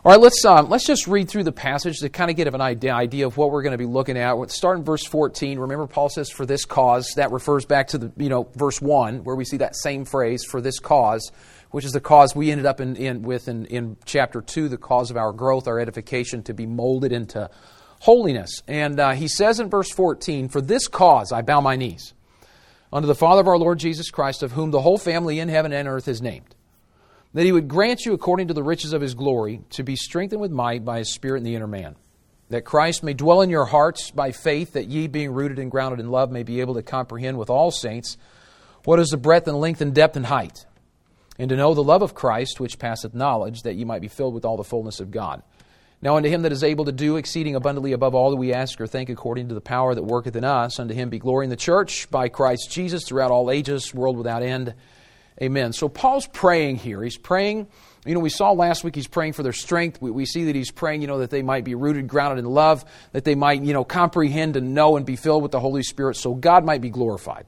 All right, let's just read through the passage to kind of get an idea of what we're going to be looking at. We'll start in verse 14. Remember, Paul says, "For this cause," that refers back to the verse 1, where we see that same phrase, "For this cause," which is the cause we ended up in chapter 2, the cause of our growth, our edification, to be molded into holiness. And he says in verse 14, "For this cause I bow my knees unto the Father of our Lord Jesus Christ, of whom the whole family in heaven and earth is named, that He would grant you, according to the riches of His glory, to be strengthened with might by His Spirit in the inner man, that Christ may dwell in your hearts by faith, that ye, being rooted and grounded in love, may be able to comprehend with all saints what is the breadth and length and depth and height, and to know the love of Christ, which passeth knowledge, that ye might be filled with all the fullness of God. Now unto Him that is able to do exceeding abundantly above all that we ask or think, according to the power that worketh in us, unto Him be glory in the church by Christ Jesus throughout all ages, world without end. Amen." So Paul's praying here. He's praying, we saw last week he's praying for their strength. We see that he's praying, that they might be rooted, grounded in love, that they might, comprehend and know and be filled with the Holy Spirit, so God might be glorified.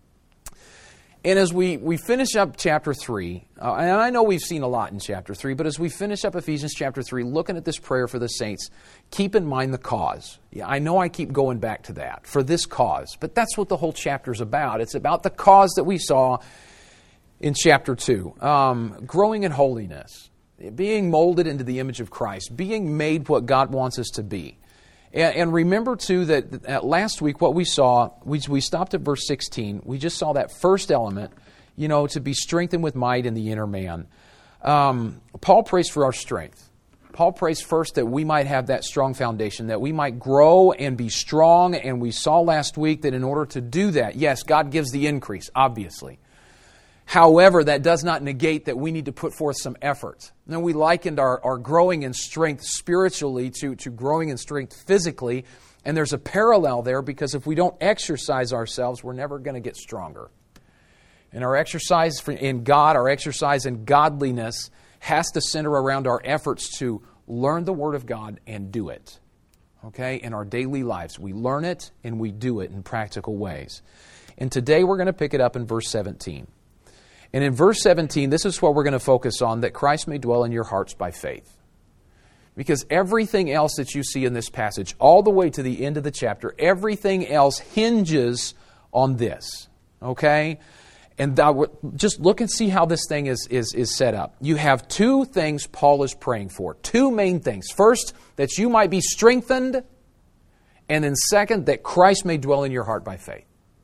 And as we finish up chapter 3, and I know we've seen a lot in chapter 3, but as we finish up Ephesians chapter 3, looking at this prayer for the saints, keep in mind the cause. Yeah, I know I keep going back to that, for this cause, but that's what the whole chapter is about. It's about the cause that we saw in chapter 2, growing in holiness, being molded into the image of Christ, being made what God wants us to be. And remember, too, that last week what we saw, we stopped at verse 16. We just saw that first element, to be strengthened with might in the inner man. Paul prays for our strength. Paul prays first that we might have that strong foundation, that we might grow and be strong. And we saw last week that in order to do that, yes, God gives the increase, obviously. However, that does not negate that we need to put forth some effort. And we likened our growing in strength spiritually to growing in strength physically. And there's a parallel there, because if we don't exercise ourselves, we're never going to get stronger. And our exercise in God, our exercise in godliness, has to center around our efforts to learn the Word of God and do it. Okay? In our daily lives, we learn it and we do it in practical ways. And today we're going to pick it up in verse 17. And in verse 17, this is what we're going to focus on, that Christ may dwell in your hearts by faith. Because everything else that you see in this passage, all the way to the end of the chapter, everything else hinges on this. Okay? And just look and see how this thing is set up. You have two things Paul is praying for. Two main things. First, that you might be strengthened. And then second, that Christ may dwell in your heart by faith.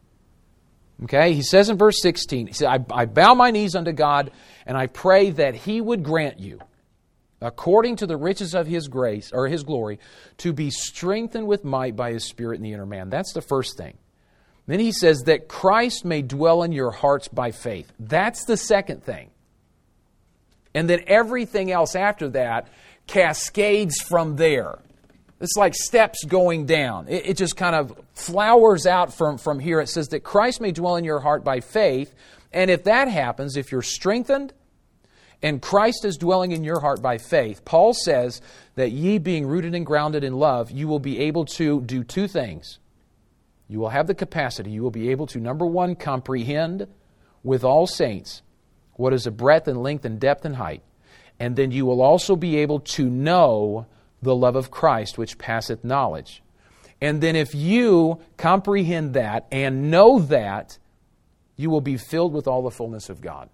Okay, he says in verse 16, he said, I bow my knees unto God, and I pray that He would grant you, according to the riches of His grace, or His glory, to be strengthened with might by His Spirit in the inner man. That's the first thing. Then he says that Christ may dwell in your hearts by faith. That's the second thing. And then everything else after that cascades from there. It's like steps going down. It just kind of flowers out from here. It says that Christ may dwell in your heart by faith. And if that happens, if you're strengthened and Christ is dwelling in your heart by faith, Paul says that ye, being rooted and grounded in love, you will be able to do two things. You will have the capacity. You will be able to, number one, comprehend with all saints what is the breadth and length and depth and height. And then you will also be able to know the love of Christ, which passeth knowledge. And then if you comprehend that and know that, you will be filled with all the fullness of God.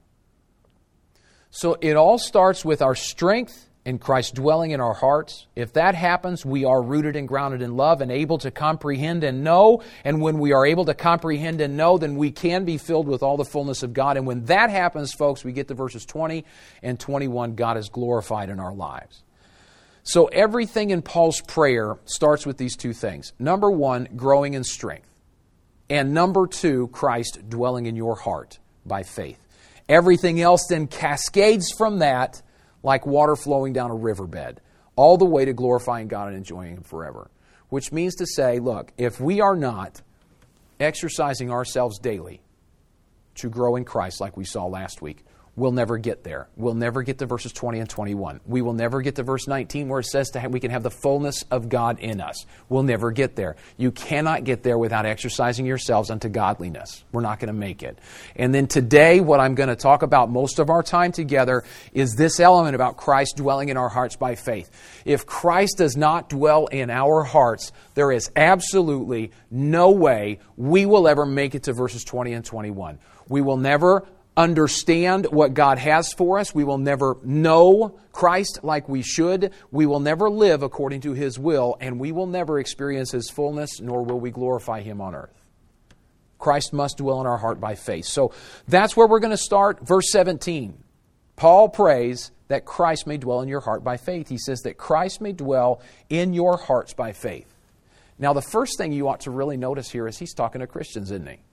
So it all starts with our strength and Christ dwelling in our hearts. If that happens, we are rooted and grounded in love and able to comprehend and know. And when we are able to comprehend and know, then we can be filled with all the fullness of God. And when that happens, folks, we get to verses 20 and 21, God is glorified in our lives. So everything in Paul's prayer starts with these two things. Number one, growing in strength. And number two, Christ dwelling in your heart by faith. Everything else then cascades from that like water flowing down a riverbed, all the way to glorifying God and enjoying Him forever. Which means to say, look, if we are not exercising ourselves daily to grow in Christ like we saw last week, We'll never get there. We'll never get to verses 20 and 21. We will never get to verse 19 where it says we can have the fullness of God in us. We'll never get there. You cannot get there without exercising yourselves unto godliness. We're not going to make it. And then today, what I'm going to talk about most of our time together is this element about Christ dwelling in our hearts by faith. If Christ does not dwell in our hearts, there is absolutely no way we will ever make it to verses 20 and 21. We will never understand what God has for us. We will never know Christ like we should. We will never live according to His will, and we will never experience His fullness, nor will we glorify Him on earth. Christ must dwell in our heart by faith. So that's where we're going to start. Verse 17. Paul prays that Christ may dwell in your heart by faith. He says that Christ may dwell in your hearts by faith. Now, the first thing you ought to really notice here is he's talking to Christians, isn't he?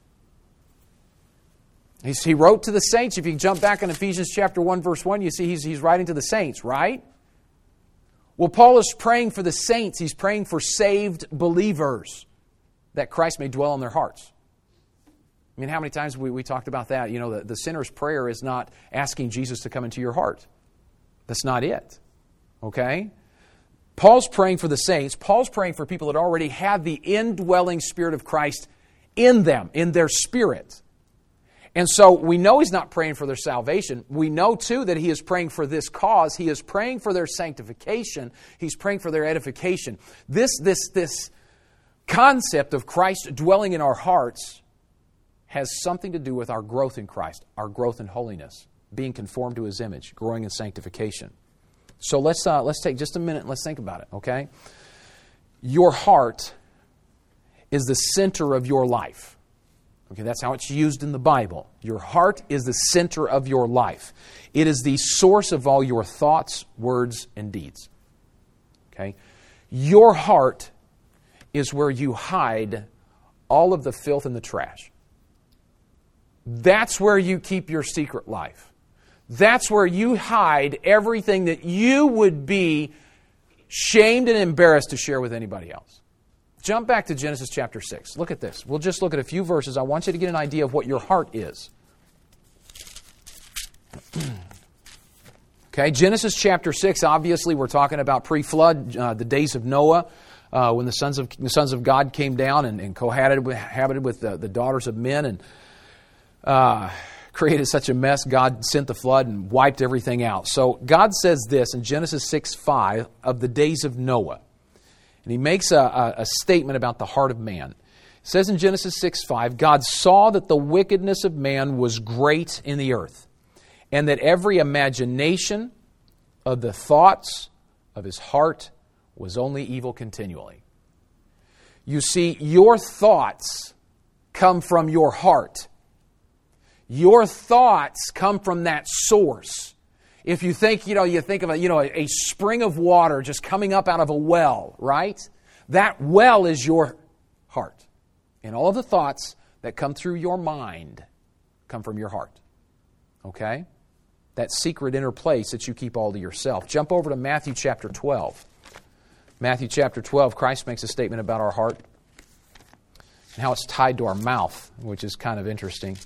He wrote to the saints. If you jump back in Ephesians chapter 1, verse 1, you see he's writing to the saints, right? Well, Paul is praying for the saints. He's praying for saved believers that Christ may dwell in their hearts. I mean, how many times we talked about that? You know, the sinner's prayer is not asking Jesus to come into your heart. That's not it. Okay? Paul's praying for the saints. Paul's praying for people that already have the indwelling Spirit of Christ in them, in their spirit. And so we know he's not praying for their salvation. We know, too, that he is praying for this cause. He is praying for their sanctification. He's praying for their edification. This concept of Christ dwelling in our hearts has something to do with our growth in Christ, our growth in holiness, being conformed to His image, growing in sanctification. So let's take just a minute and let's think about it, okay? Your heart is the center of your life. Okay, that's how it's used in the Bible. Your heart is the center of your life. It is the source of all your thoughts, words, and deeds. Okay? Your heart is where you hide all of the filth and the trash. That's where you keep your secret life. That's where you hide everything that you would be shamed and embarrassed to share with anybody else. Jump back to Genesis chapter 6. Look at this. We'll just look at a few verses. I want you to get an idea of what your heart is. Okay, Genesis chapter 6, obviously we're talking about pre-flood, the days of Noah, when the sons of God came down and cohabited with the daughters of men and created such a mess. God sent the flood and wiped everything out. So God says this in Genesis 6:5 of the days of Noah. And he makes a statement about the heart of man. It says in Genesis 6:5, God saw that the wickedness of man was great in the earth, and that every imagination of the thoughts of his heart was only evil continually. You see, your thoughts come from your heart. Your thoughts come from that source. If you think, you think of a spring of water just coming up out of a well, right? That well is your heart. And all of the thoughts that come through your mind come from your heart. Okay? That secret inner place that you keep all to yourself. Jump over to Matthew chapter 12. Matthew chapter 12, Christ makes a statement about our heart and how it's tied to our mouth, which is kind of interesting.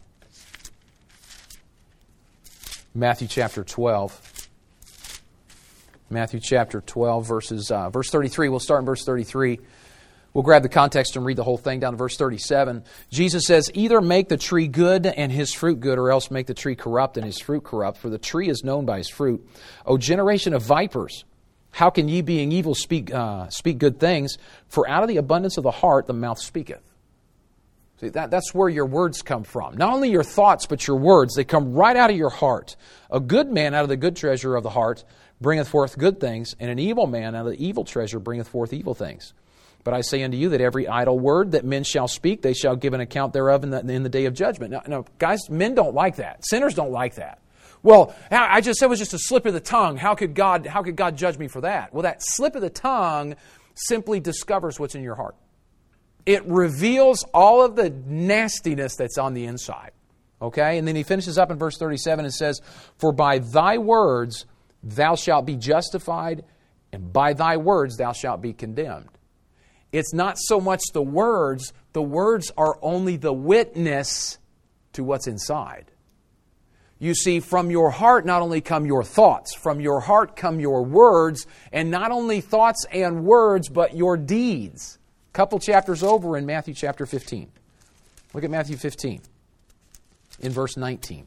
Matthew chapter 12. Matthew chapter 12, verse 33. We'll start in verse 33. We'll grab the context and read the whole thing down to verse 37. Jesus says, either make the tree good and his fruit good, or else make the tree corrupt and his fruit corrupt. For the tree is known by his fruit. O generation of vipers, how can ye, being evil, speak good things? For out of the abundance of the heart the mouth speaketh. See, that's where your words come from. Not only your thoughts, but your words. They come right out of your heart. A good man out of the good treasure of the heart bringeth forth good things, and an evil man out of the evil treasure bringeth forth evil things. But I say unto you that every idle word that men shall speak, they shall give an account thereof in the day of judgment. Now, guys, men don't like that. Sinners don't like that. Well, I just said it was just a slip of the tongue. How could God judge me for that? Well, that slip of the tongue simply discovers what's in your heart. It reveals all of the nastiness that's on the inside. Okay? And then he finishes up in verse 37 and says, for by thy words thou shalt be justified, and by thy words thou shalt be condemned. It's not so much the words are only the witness to what's inside. You see, from your heart not only come your thoughts, from your heart come your words, and not only thoughts and words, but your deeds. A couple chapters over in Matthew chapter 15. Look at Matthew 15 in verse 19.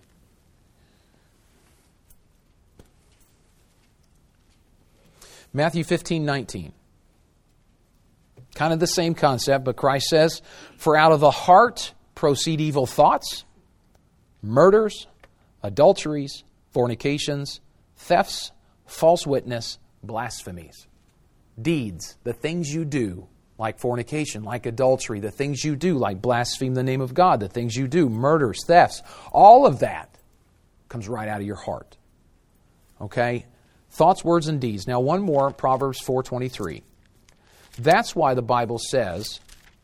Matthew 15:19. Kind of the same concept, but Christ says, "For out of the heart proceed evil thoughts, murders, adulteries, fornications, thefts, false witness, blasphemies." Deeds, the things you do, like fornication, like adultery, the things you do, like blaspheme the name of God, the things you do, murders, thefts, all of that comes right out of your heart. Okay? Thoughts, words, and deeds. Now one more, Proverbs 4:23. That's why the Bible says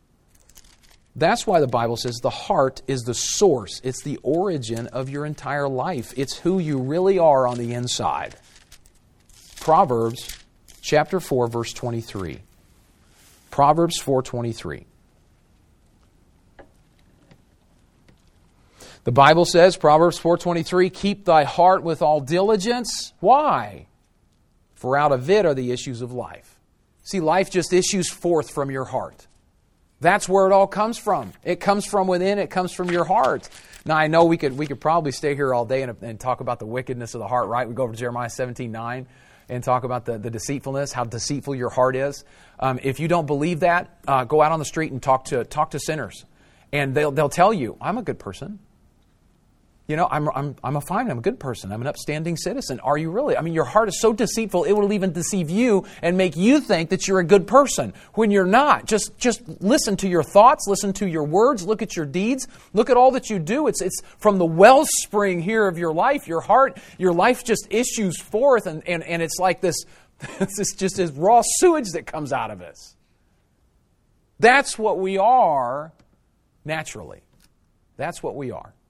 the heart is the source. It's the origin of your entire life. It's who you really are on the inside. Proverbs chapter 4, verse 23. Proverbs 4:23. The Bible says, Proverbs 4:23, "Keep thy heart with all diligence." Why? "For out of it are the issues of life." See, life just issues forth from your heart. That's where it all comes from. It comes from within. It comes from your heart. Now, I know we could probably stay here all day and talk about the wickedness of the heart, right? We go over to Jeremiah 17:9 and talk about the deceitfulness, how deceitful your heart is. If you don't believe that, go out on the street and talk to sinners. And they'll tell you, "I'm a good person. You know, I'm a good person. I'm an upstanding citizen." Are you really? I mean, your heart is so deceitful, it will even deceive you and make you think that you're a good person when you're not. Just listen to your thoughts, listen to your words, look at your deeds, look at all that you do. It's from the wellspring here of your life, your heart, your life just issues forth, and it's like this, it's just this raw sewage that comes out of us. That's what we are naturally. That's what we are.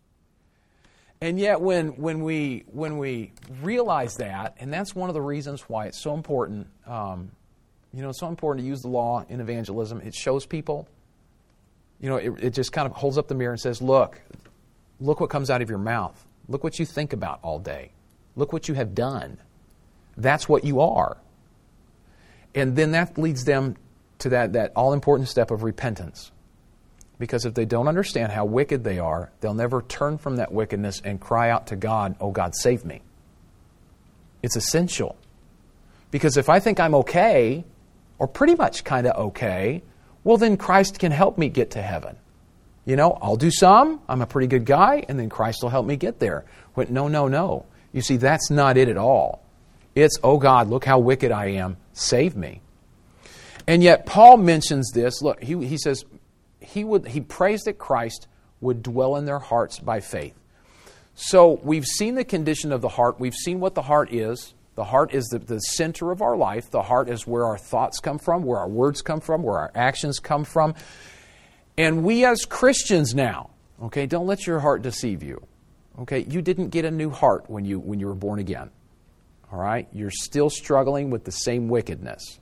And yet when we realize that, and that's one of the reasons why it's so important, it's so important to use the law in evangelism. It shows people, it just kind of holds up the mirror and says, look what comes out of your mouth. Look what you think about all day. Look what you have done. That's what you are. And then that leads them to that all-important step of repentance. Because if they don't understand how wicked they are, they'll never turn from that wickedness and cry out to God, "Oh God, save me." It's essential. Because if I think I'm okay, or pretty much kind of okay, well then Christ can help me get to heaven. I'll do some, I'm a pretty good guy, and then Christ will help me get there. But no. You see, that's not it at all. It's, "Oh God, look how wicked I am, save me." And yet Paul mentions this. Look, he says, he prays that Christ would dwell in their hearts by faith. So we've seen the condition of the heart. We've seen what the heart is. The heart is the center of our life. The heart is where our thoughts come from, where our words come from, where our actions come from. And we as Christians now, okay, don't let your heart deceive you. Okay, you didn't get a new heart when you were born again. All right, you're still struggling with the same wickedness.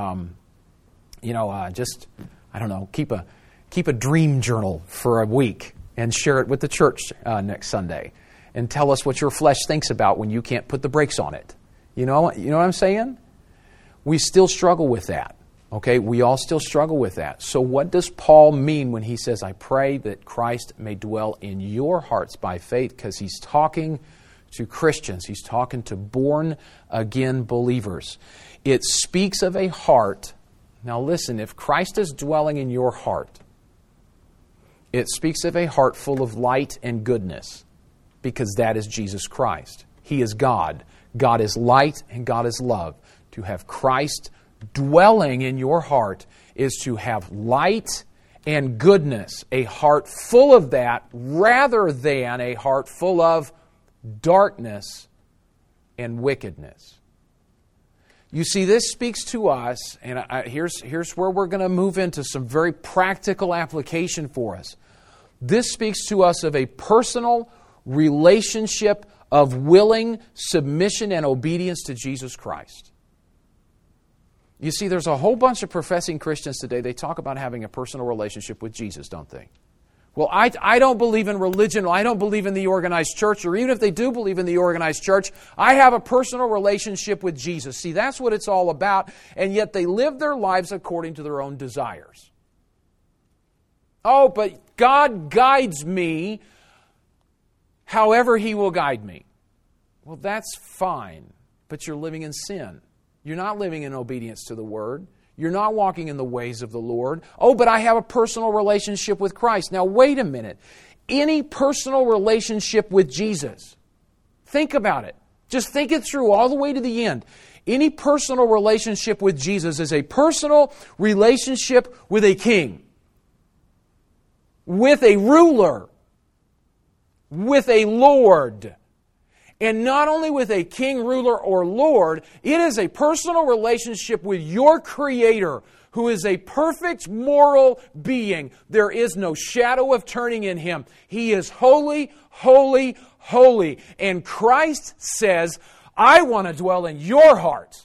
Keep a dream journal for a week and share it with the church next Sunday, and tell us what your flesh thinks about when you can't put the brakes on it. You know what I'm saying? We still struggle with that. Okay, we all still struggle with that. So what does Paul mean when he says, "I pray that Christ may dwell in your hearts by faith"? Because he's talking to Christians. He's talking to born-again believers. It speaks of a heart. Now listen, if Christ is dwelling in your heart, it speaks of a heart full of light and goodness, because that is Jesus Christ. He is God. God is light and God is love. To have Christ dwelling in your heart is to have light and goodness, a heart full of that, rather than a heart full of darkness and wickedness. You see, this speaks to us, and here's where we're going to move into some very practical application for us. This speaks to us of a personal relationship of willing submission and obedience to Jesus Christ. You see, there's a whole bunch of professing Christians today, they talk about having a personal relationship with Jesus, don't they? Well, I don't believe in religion, or I don't believe in the organized church, or even if they do believe in the organized church, I have a personal relationship with Jesus. See, that's what it's all about, and yet they live their lives according to their own desires. Oh, but God guides me however He will guide me. Well, that's fine, but you're living in sin. You're not living in obedience to the Word. You're not walking in the ways of the Lord. Oh, but I have a personal relationship with Christ. Now, wait a minute. Any personal relationship with Jesus, think about it. Just think it through all the way to the end. Any personal relationship with Jesus is a personal relationship with a king, with a ruler, with a Lord. And not only with a king, ruler, or Lord, it is a personal relationship with your Creator, who is a perfect moral being. There is no shadow of turning in Him. He is holy, holy, holy. And Christ says, I want to dwell in your heart.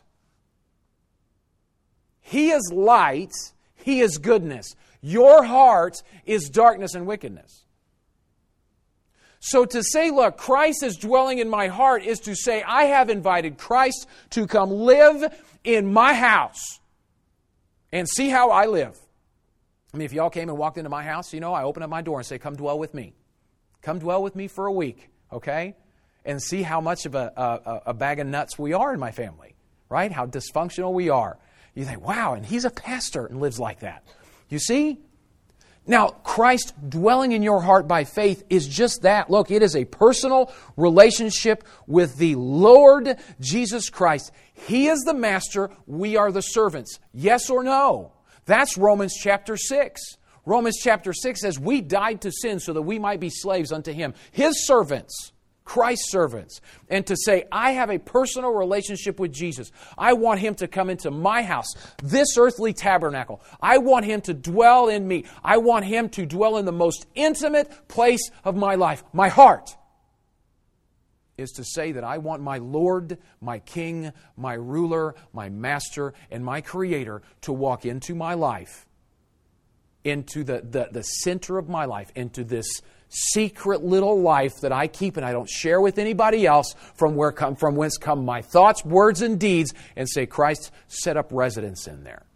He is light. He is goodness. Your heart is darkness and wickedness. So to say, look, Christ is dwelling in my heart is to say, I have invited Christ to come live in my house and see how I live. I mean, if y'all came and walked into my house, I open up my door and say, come dwell with me. Come dwell with me for a week, okay? And see how much of a bag of nuts we are in my family, right? How dysfunctional we are. You think, wow, and he's a pastor and lives like that. You see? Now, Christ dwelling in your heart by faith is just that. Look, it is a personal relationship with the Lord Jesus Christ. He is the master. We are the servants. Yes or no? That's Romans chapter 6. Romans chapter 6 says, we died to sin so that we might be slaves unto Him. His servants. Christ's servants. And to say, I have a personal relationship with Jesus. I want Him to come into my house, this earthly tabernacle. I want Him to dwell in me. I want Him to dwell in the most intimate place of my life, my heart. Is to say that I want my Lord, my King, my ruler, my master, and my Creator to walk into my life, into the center of my life, into this secret little life that I keep and I don't share with anybody else, from whence come my thoughts, words, and deeds, and say, Christ, set up residence in there.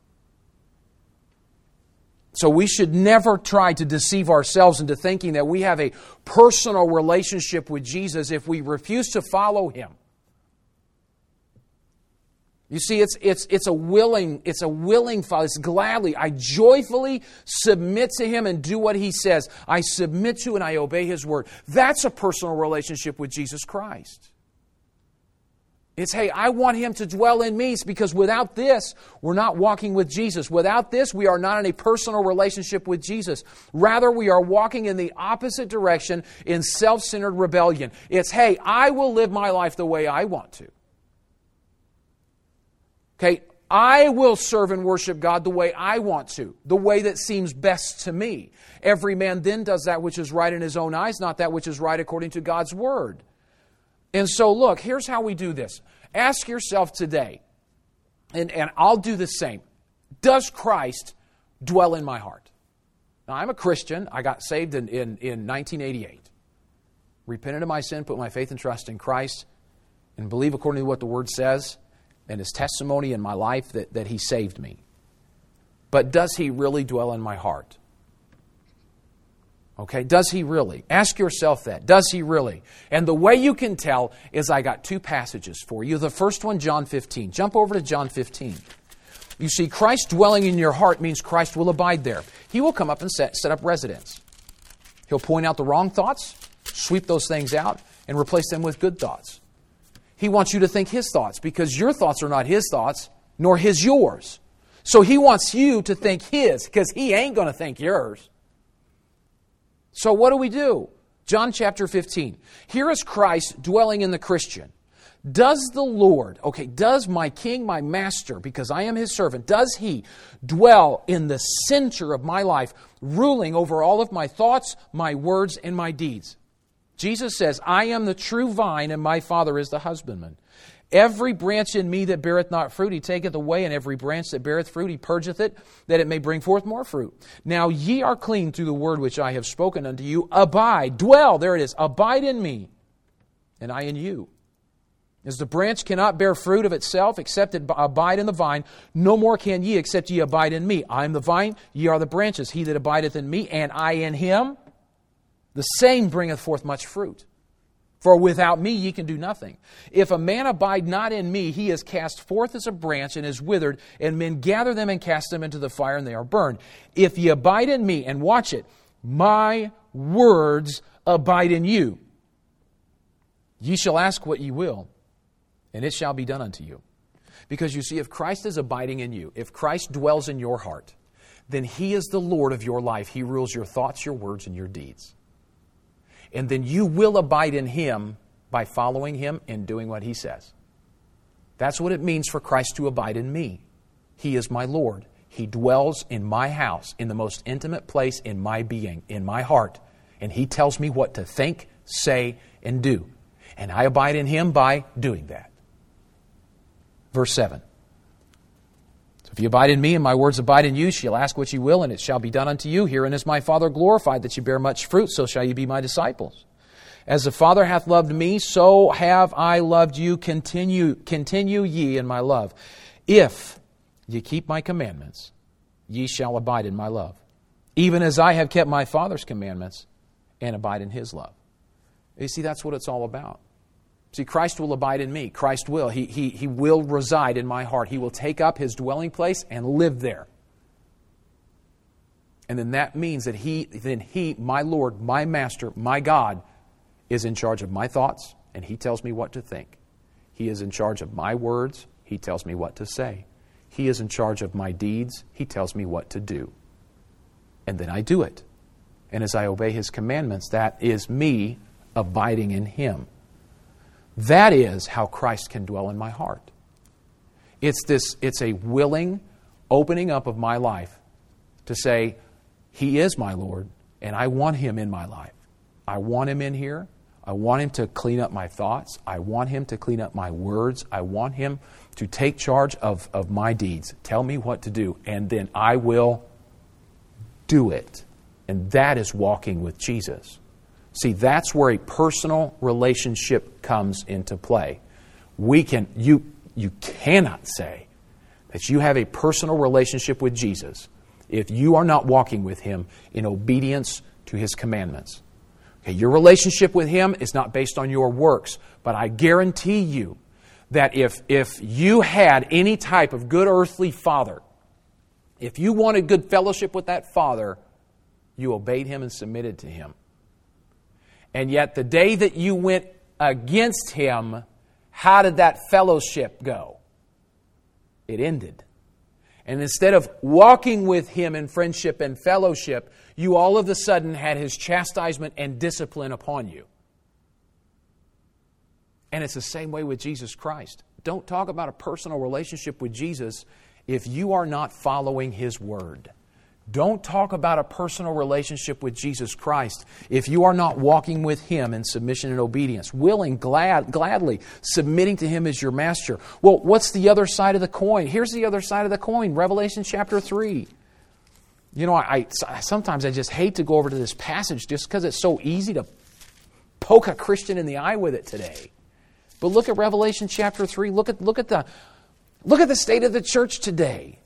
So we should never try to deceive ourselves into thinking that we have a personal relationship with Jesus if we refuse to follow Him. You see, it's a willing follow. It's gladly. I joyfully submit to Him and do what He says. I submit to and I obey His word. That's a personal relationship with Jesus Christ. It's, hey, I want Him to dwell in me, because without this, we're not walking with Jesus. Without this, we are not in a personal relationship with Jesus. Rather, we are walking in the opposite direction in self-centered rebellion. It's, hey, I will live my life the way I want to. Okay, I will serve and worship God the way I want to, the way that seems best to me. Every man then does that which is right in his own eyes, not that which is right according to God's word. And so look, here's how we do this. Ask yourself today, and I'll do the same. Does Christ dwell in my heart? Now, I'm a Christian. I got saved in 1988. Repented of my sin, put my faith and trust in Christ, and believe according to what the Word says, and His testimony in my life that He saved me. But does He really dwell in my heart? Okay, does He really? Ask yourself that. Does He really? And the way you can tell is I got two passages for you. The first one, John 15. Jump over to John 15. You see, Christ dwelling in your heart means Christ will abide there. He will come up and set up residence. He'll point out the wrong thoughts, sweep those things out, and replace them with good thoughts. He wants you to think His thoughts, because your thoughts are not His thoughts, nor His yours. So He wants you to think His, because He ain't going to think yours. So what do? John chapter 15. Here is Christ dwelling in the Christian. Does the Lord, does my King, my Master, because I am His servant, does He dwell in the center of my life, ruling over all of my thoughts, my words, and my deeds? Jesus says, I am the true vine and my Father is the husbandman. Every branch in me that beareth not fruit, He taketh away, and every branch that beareth fruit, He purgeth it, that it may bring forth more fruit. Now ye are clean through the word which I have spoken unto you. Abide, dwell, there it is, abide in me, and I in you. As the branch cannot bear fruit of itself, except it abide in the vine, no more can ye, except ye abide in me. I am the vine, ye are the branches. He that abideth in me, and I in him, the same bringeth forth much fruit. For without me ye can do nothing. If a man abide not in me, he is cast forth as a branch and is withered, and men gather them and cast them into the fire, and they are burned. If ye abide in me, and watch it, my words abide in you, ye shall ask what ye will, and it shall be done unto you. Because you see, if Christ is abiding in you, if Christ dwells in your heart, then He is the Lord of your life. He rules your thoughts, your words, and your deeds. And then you will abide in Him by following Him and doing what He says. That's what it means for Christ to abide in me. He is my Lord. He dwells in my house, in the most intimate place in my being, in my heart. And He tells me what to think, say, and do. And I abide in Him by doing that. Verse 7. So if you abide in me and my words abide in you, shall ask what ye will, and it shall be done unto you. Herein is my Father glorified, that ye bear much fruit, so shall ye be my disciples. As the Father hath loved me, so have I loved you. Continue ye in my love. If ye keep my commandments, ye shall abide in my love, even as I have kept my Father's commandments and abide in His love. You see, that's what it's all about. See, Christ will abide in me. Christ will. He will reside in my heart. He will take up His dwelling place and live there. And then that means that He, my Lord, my Master, my God, is in charge of my thoughts, and He tells me what to think. He is in charge of my words. He tells me what to say. He is in charge of my deeds. He tells me what to do. And then I do it. And as I obey His commandments, that is me abiding in Him. That is how Christ can dwell in my heart. It's a willing opening up of my life to say, He is my Lord, and I want Him in my life. I want Him in here. I want Him to clean up my thoughts. I want Him to clean up my words. I want Him to take charge of my deeds. Tell me what to do, and then I will do it. And that is walking with Jesus. See, that's where a personal relationship comes into play. You cannot say that you have a personal relationship with Jesus if you are not walking with Him in obedience to His commandments. Okay, your relationship with Him is not based on your works, but I guarantee you that if you had any type of good earthly father, if you wanted good fellowship with that father, you obeyed Him and submitted to Him. And yet the day that you went against Him, how did that fellowship go? It ended. And instead of walking with Him in friendship and fellowship, you all of a sudden had His chastisement and discipline upon you. And it's the same way with Jesus Christ. Don't talk about a personal relationship with Jesus if you are not following His Word. Don't talk about a personal relationship with Jesus Christ if you are not walking with Him in submission and obedience, gladly submitting to Him as your master. Well, what's the other side of the coin? Here's the other side of the coin, Revelation chapter 3. You know, I sometimes I just hate to go over to this passage just because it's so easy to poke a Christian in the eye with it today. But look at Revelation chapter 3. Look at the state of the church today.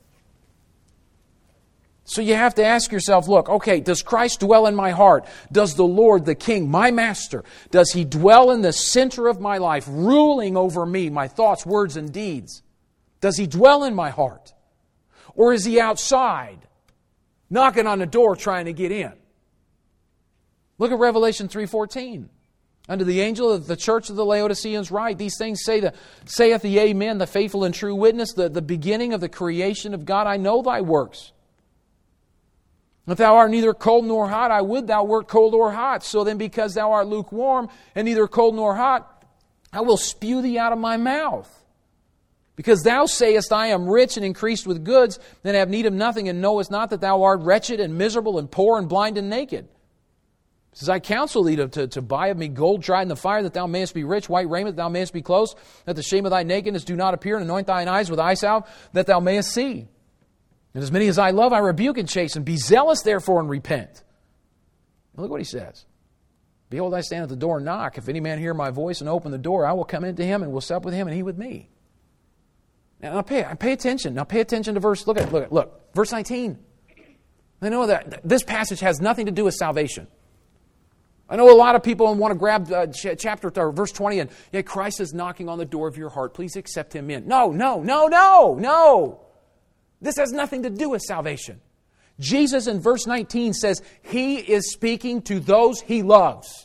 So you have to ask yourself, look, okay, does Christ dwell in my heart? Does the Lord, the King, my Master, does He dwell in the center of my life, ruling over me, my thoughts, words, and deeds? Does He dwell in my heart? Or is He outside, knocking on the door trying to get in? Look at Revelation 3:14. Unto the angel of the church of the Laodiceans write, these things saith the Amen, the faithful and true witness, the beginning of the creation of God. I know thy works. If thou art neither cold nor hot, I would thou wert cold or hot. So then, because thou art lukewarm and neither cold nor hot, I will spew thee out of my mouth. Because thou sayest, I am rich and increased with goods, and have need of nothing, and knowest not that thou art wretched and miserable and poor and blind and naked. He says, I counsel thee to buy of me gold tried in the fire, that thou mayest be rich, white raiment, that thou mayest be clothed, that the shame of thy nakedness do not appear, and anoint thine eyes with eye salve, that thou mayest see. And as many as I love, I rebuke and chasten. Be zealous, therefore, and repent. Look what he says. Behold, I stand at the door and knock. If any man hear my voice and open the door, I will come into him and will sup with him and he with me. Now pay attention. Now pay attention to look, verse 19. I know that this passage has nothing to do with salvation. I know a lot of people want to grab chapter or verse 20 and, yeah, Christ is knocking on the door of your heart. Please accept Him in. No. This has nothing to do with salvation. Jesus in verse 19 says He is speaking to those He loves.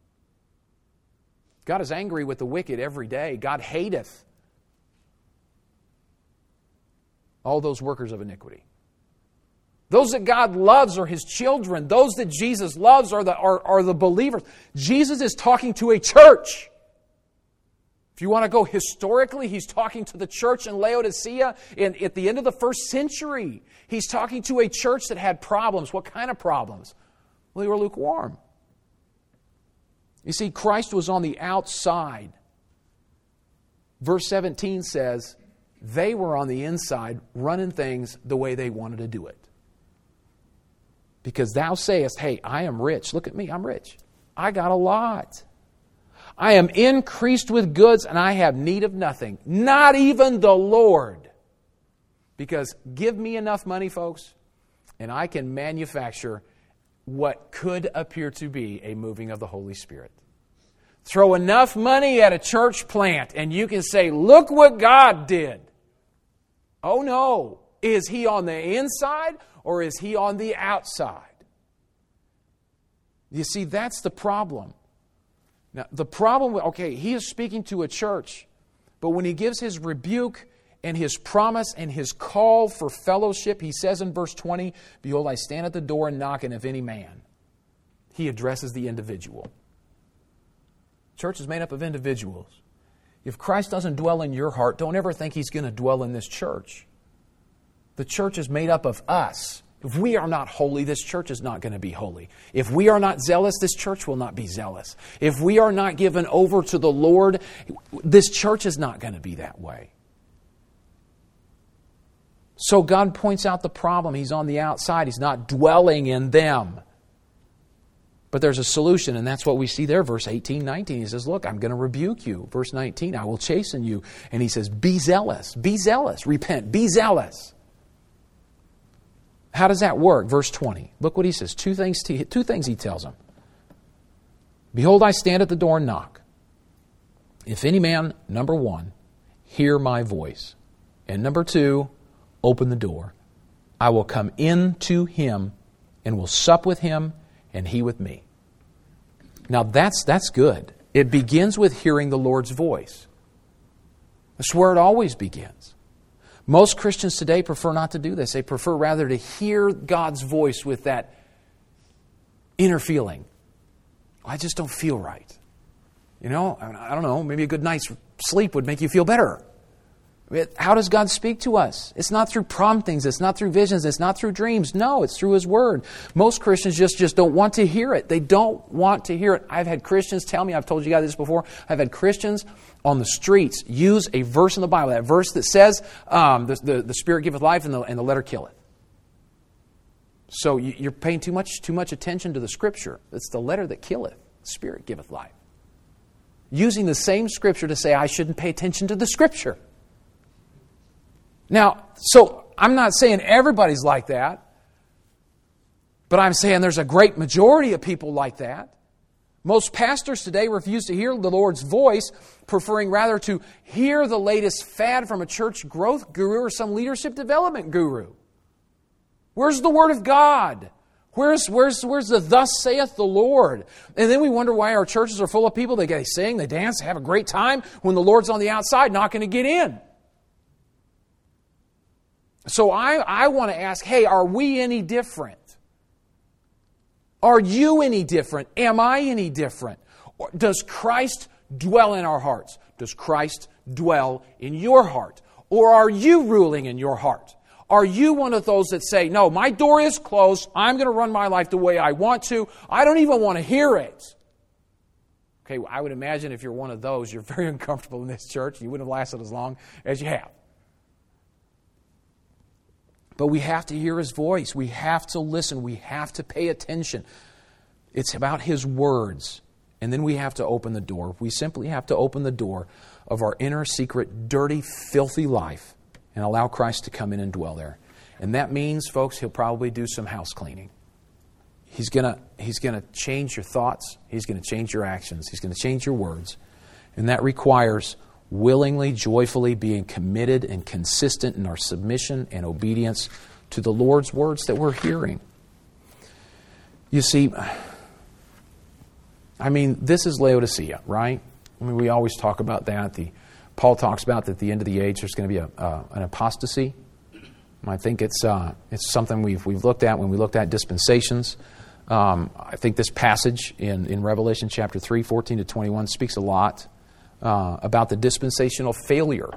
God is angry with the wicked every day. God hateth all those workers of iniquity. Those that God loves are His children. Those that Jesus loves are the believers. Jesus is talking to a church. If you want to go historically, He's talking to the church in Laodicea at the end of the first century. He's talking to a church that had problems. What kind of problems? Well, they were lukewarm. You see, Christ was on the outside. Verse 17 says, they were on the inside running things the way they wanted to do it. Because thou sayest, hey, I am rich. Look at me, I'm rich. I got a lot. I am increased with goods and I have need of nothing. Not even the Lord. Because give me enough money, folks, and I can manufacture what could appear to be a moving of the Holy Spirit. Throw enough money at a church plant and you can say, look what God did. Oh no. Is He on the inside or is He on the outside? You see, that's the problem. Now, the problem, He is speaking to a church, but when He gives His rebuke and His promise and His call for fellowship, He says in verse 20, behold, I stand at the door and knock, and if any man, He addresses the individual. Church is made up of individuals. If Christ doesn't dwell in your heart, don't ever think He's going to dwell in this church. The church is made up of us. If we are not holy, this church is not going to be holy. If we are not zealous, this church will not be zealous. If we are not given over to the Lord, this church is not going to be that way. So God points out the problem. He's on the outside. He's not dwelling in them. But there's a solution, and that's what we see there. Verse 18, 19, He says, look, I'm going to rebuke you. Verse 19, I will chasten you. And He says, be zealous, repent, be zealous. How does that work? Verse 20. Look what He says. Two things He tells them. Behold, I stand at the door and knock. If any man, number one, hear my voice, and number two, open the door, I will come in to him and will sup with him and he with me. Now that's good. It begins with hearing the Lord's voice. That's where it always begins. Most Christians today prefer not to do this. They prefer rather to hear God's voice with that inner feeling. I just don't feel right. I don't know, maybe a good night's sleep would make you feel better. How does God speak to us? It's not through promptings. It's not through visions. It's not through dreams. No, it's through His Word. Most Christians just don't want to hear it. They don't want to hear it. I've had Christians tell me, I've told you guys this before, I've had Christians on the streets use a verse in the Bible, that verse that says, the Spirit giveth life and the letter killeth. So you're paying too much attention to the Scripture. It's the letter that killeth. The Spirit giveth life. Using the same Scripture to say I shouldn't pay attention to the Scripture. Now, so I'm not saying everybody's like that, but I'm saying there's a great majority of people like that. Most pastors today refuse to hear the Lord's voice, preferring rather to hear the latest fad from a church growth guru or some leadership development guru. Where's the Word of God? Where's the thus saith the Lord? And then we wonder why our churches are full of people. They sing, they dance, they have a great time when the Lord's on the outside, not going to get in. So I want to ask, hey, are we any different? Are you any different? Am I any different? Or does Christ dwell in our hearts? Does Christ dwell in your heart? Or are you ruling in your heart? Are you one of those that say, no, my door is closed. I'm going to run my life the way I want to. I don't even want to hear it. Okay, well, I would imagine if you're one of those, you're very uncomfortable in this church. You wouldn't have lasted as long as you have. But we have to hear His voice. We have to listen. We have to pay attention. It's about His words. And then we have to open the door. We simply have to open the door of our inner, secret, dirty, filthy life and allow Christ to come in and dwell there. And that means, folks, He'll probably do some house cleaning. He's going to change your thoughts. He's going to change your actions. He's going to change your words. And that requires willingly, joyfully being committed and consistent in our submission and obedience to the Lord's words that we're hearing. You see, I mean, this is Laodicea, right? I mean, we always talk about that. Paul talks about that at the end of the age there's going to be an apostasy. I think it's something we've looked at when we looked at dispensations. I think this passage in Revelation chapter 3, 14 to 21 speaks a lot about the dispensational failure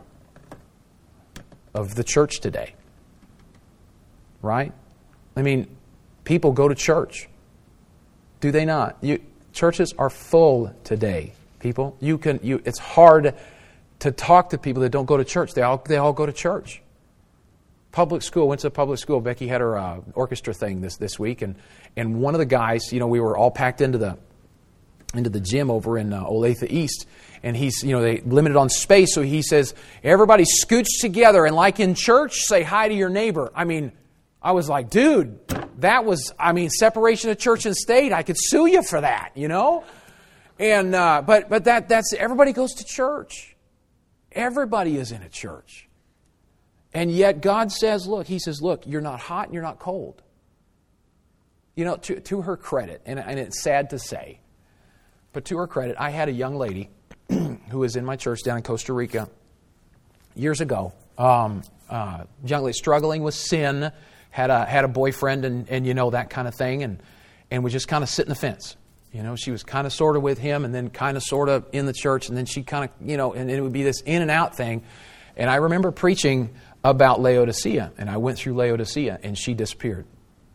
of the church today. Right? I mean, people go to church. Do they not? Churches are full today, people. It's hard to talk to people that don't go to church. They all go to church. Public school, went to public school. Becky had her orchestra thing this week, and one of the guys, we were all packed into the gym over in Olathe East, and they limited on space, so he says, everybody scooch together, and like in church, say hi to your neighbor. I mean, I was like, dude, that was, separation of church and state. I could sue you for that, And but that's everybody goes to church. Everybody is in a church. And yet God says, look, He says, look, you're not hot and you're not cold. To her credit, and it's sad to say, but to her credit, I had a young lady who was in my church down in Costa Rica years ago. Young lady struggling with sin, had a boyfriend and that kind of thing, and was just kind of sitting the fence. She was kind of sort of with him, and then kind of sort of in the church, and then she kind of, and it would be this in and out thing. And I remember preaching about Laodicea, and I went through Laodicea, and she disappeared.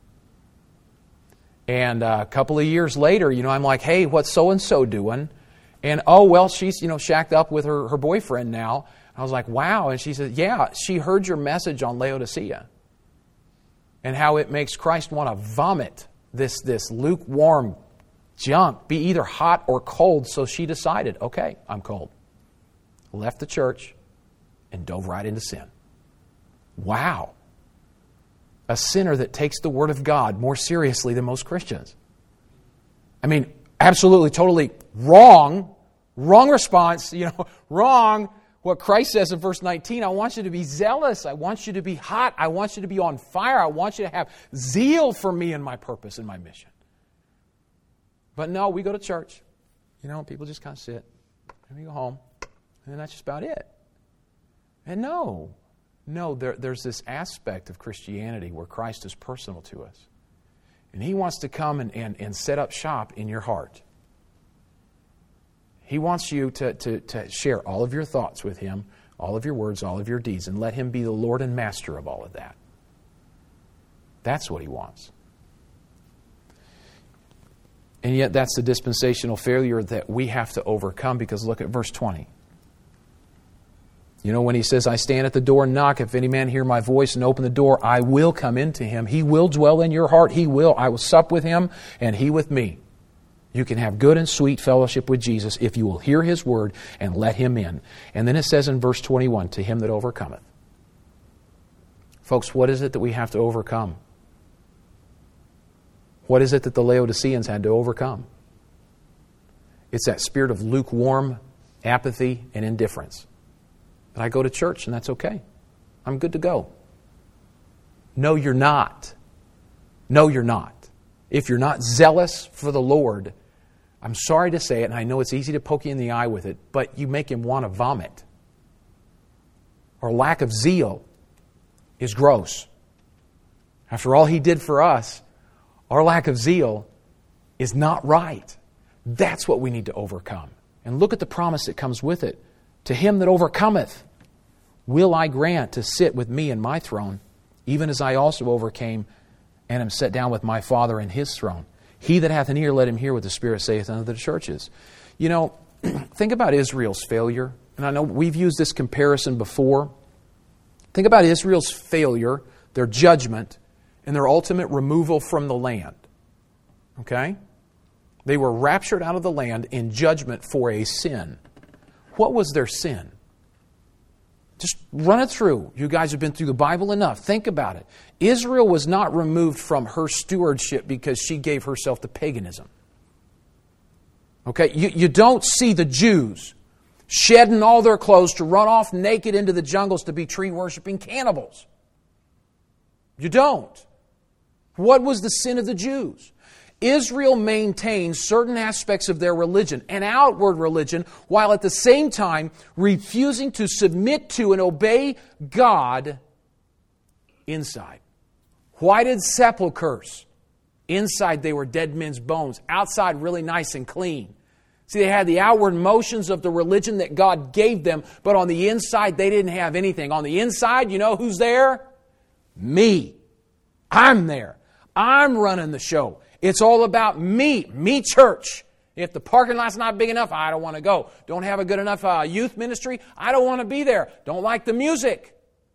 And a couple of years later, I'm like, hey, what's so-and-so doing? And, oh, well, she's, shacked up with her boyfriend now. I was like, wow. And she said, yeah, she heard your message on Laodicea and how it makes Christ want to vomit this lukewarm junk, be either hot or cold. So she decided, okay, I'm cold. Left the church and dove right into sin. Wow. A sinner that takes the Word of God more seriously than most Christians. Absolutely, totally wrong response, wrong. What Christ says in verse 19, I want you to be zealous. I want you to be hot. I want you to be on fire. I want you to have zeal for me and my purpose and my mission. But no, we go to church. People just kind of sit. And we go home. And then that's just about it. And no, there's this aspect of Christianity where Christ is personal to us. And He wants to come and set up shop in your heart. He wants you to share all of your thoughts with Him, all of your words, all of your deeds, and let Him be the Lord and Master of all of that. That's what He wants. And yet that's the dispensational failure that we have to overcome, because look at verse 20. When He says, I stand at the door and knock. If any man hear my voice and open the door, I will come into him. He will dwell in your heart. I will sup with him and he with me. You can have good and sweet fellowship with Jesus if you will hear His word and let Him in. And then it says in verse 21, to him that overcometh. Folks, what is it that we have to overcome? What is it that the Laodiceans had to overcome? It's that spirit of lukewarm apathy and indifference. That I go to church and that's okay. I'm good to go. No, you're not. No, you're not. If you're not zealous for the Lord, I'm sorry to say it, and I know it's easy to poke you in the eye with it, but you make Him want to vomit. Our lack of zeal is gross. After all He did for us, our lack of zeal is not right. That's what we need to overcome. And look at the promise that comes with it. To him that overcometh, will I grant to sit with me in my throne, even as I also overcame and am set down with my Father in His throne. He that hath an ear, let him hear what the Spirit saith unto the churches. You know, think about Israel's failure. And I know we've used this comparison before. Think about Israel's failure, their judgment, and their ultimate removal from the land. Okay? They were raptured out of the land in judgment for a sin. What was their sin? Just run it through. You guys have been through the Bible enough. Think about it. Israel was not removed from her stewardship because she gave herself to paganism. Okay? You don't see the Jews shedding all their clothes to run off naked into the jungles to be tree-worshipping cannibals. You don't. What was the sin of the Jews? Israel maintained certain aspects of their religion, an outward religion, while at the same time refusing to submit to and obey God inside. Whited sepulchres. Inside they were dead men's bones. Outside really nice and clean. See, they had the outward motions of the religion that God gave them, but on the inside they didn't have anything. On the inside, you know who's there? Me. I'm there. I'm running the show. It's all about me church. If the parking lot's not big enough, I don't want to go. Don't have a good enough youth ministry, I don't want to be there. Don't like the music.